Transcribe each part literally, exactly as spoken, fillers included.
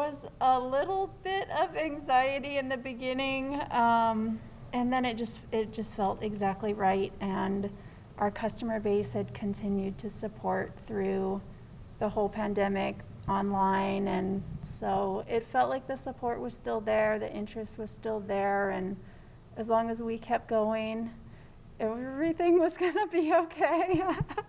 was a little bit of anxiety in the beginning, um, and then it just it just felt exactly right, and our customer base had continued to support through the whole pandemic online, and so it felt like the support was still there, the interest was still there, and as long as we kept going, everything was going to be okay.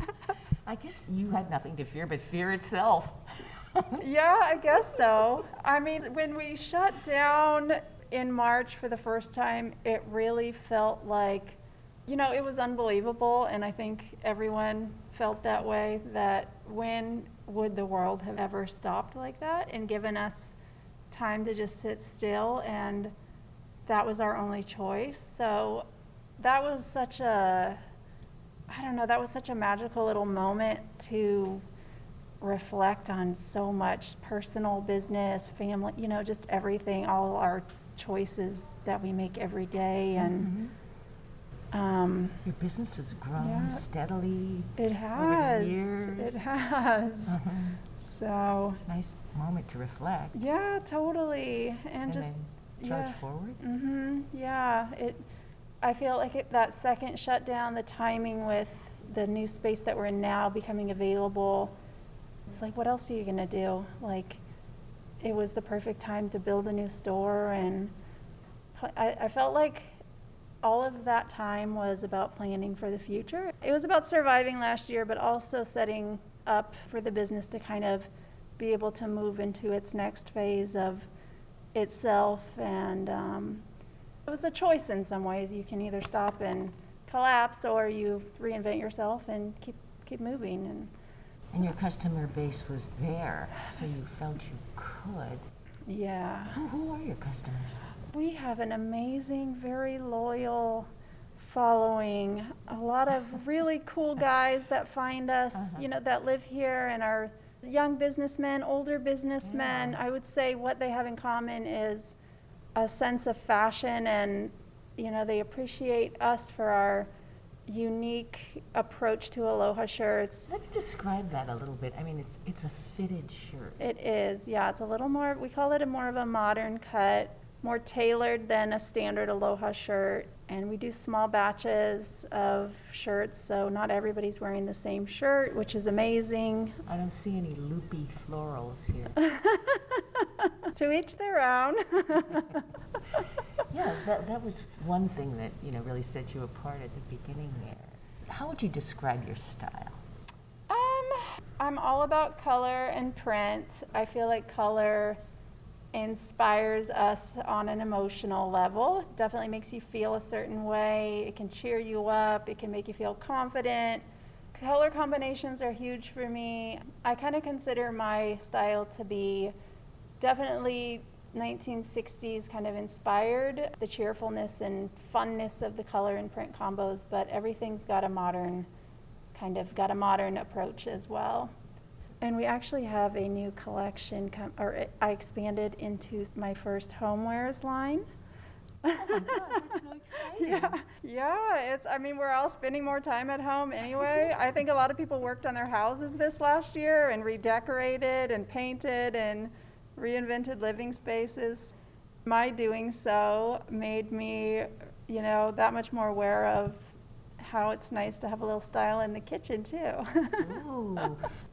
I guess you had nothing to fear but fear itself. Yeah, I guess so. I mean, when we shut down in March for the first time, it really felt like, you know, it was unbelievable, and I think everyone felt that way, that when would the world have ever stopped like that and given us time to just sit still, and that was our only choice. So that was such a, I don't know, that was such a magical little moment to reflect on so much personal, business, family, you know, just everything, all our choices that we make every day. And mm-hmm. um, your business has grown yeah, steadily. It has. Over the years. It has. Uh-huh. So nice moment to reflect. Yeah, totally, and, and just then charge yeah. forward. Mhm. Yeah. It. I feel like it, that second shutdown, the timing with the new space that we're in now becoming available. It's like, what else are you gonna do? Like, it was the perfect time to build a new store, and I, I felt like all of that time was about planning for the future. It was about surviving last year, but also setting up for the business to kind of be able to move into its next phase of itself. And um, it was a choice in some ways. You can either stop and collapse, or you reinvent yourself and keep keep moving. And And your customer base was there, so you felt you could. Yeah. Who, who are your customers? We have an amazing, very loyal following. A lot of really cool guys that find us, uh-huh. you know, that live here, and are young businessmen, older businessmen. Yeah. I would say what they have in common is a sense of fashion, and, you know, they appreciate us for our unique approach to Aloha shirts. Let's describe that a little bit. I mean, it's it's a fitted shirt. It is, yeah. It's a little more, we call it a more of a modern cut, more tailored than a standard Aloha shirt. And we do small batches of shirts, so not everybody's wearing the same shirt, which is amazing. I don't see any loopy florals here. To each their own. Yeah, that, that was one thing that, you know, really set you apart at the beginning there. How would you describe your style? Um, I'm all about color and print. I feel like color inspires us on an emotional level. It definitely makes you feel a certain way. It can cheer you up. It can make you feel confident. Color combinations are huge for me. I kind of consider my style to be definitely nineteen sixties kind of inspired, the cheerfulness and funness of the color and print combos, but everything's got a modern, it's kind of got a modern approach as well. And we actually have a new collection, com- or it, I expanded into my first homewares line. Oh my God, that's so exciting. Yeah, yeah. It's. I mean, we're all spending more time at home anyway. I think a lot of people worked on their houses this last year and redecorated and painted and reinvented living spaces. My doing so made me, you know, that much more aware of how it's nice to have a little style in the kitchen too. Ooh.